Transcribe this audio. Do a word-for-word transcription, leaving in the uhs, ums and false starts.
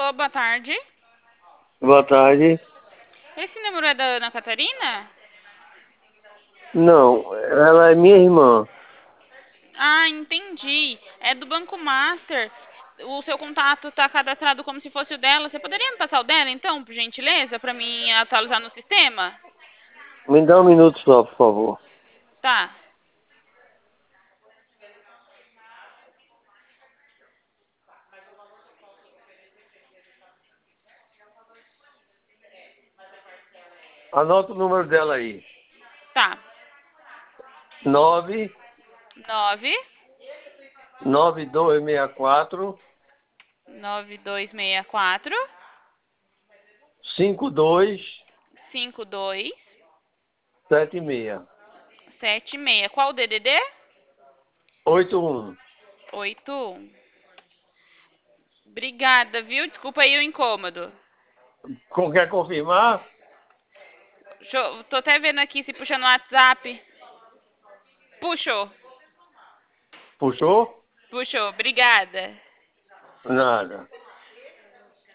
Alô, boa tarde. Boa tarde. Esse número é da Ana Catarina? Não, ela é minha irmã. Ah, entendi. É do Banco Master. O seu contato está cadastrado como se fosse o dela. Você poderia me passar o dela, então, por gentileza, para mim atualizar no sistema? Me dá um minuto só, por favor. Tá. Anota o número dela aí. Tá. Nove Nove nove dois seis quatro nove dois seis quatro cinco dois cinco dois sete seis sete seis. Qual o D D D? oito um. Oito um. Obrigada, viu? Desculpa aí o incômodo. Com- Quer confirmar? Deixa eu- tô até vendo aqui se puxa no WhatsApp. Puxou. Puxou? Puxou. Obrigada. Nada.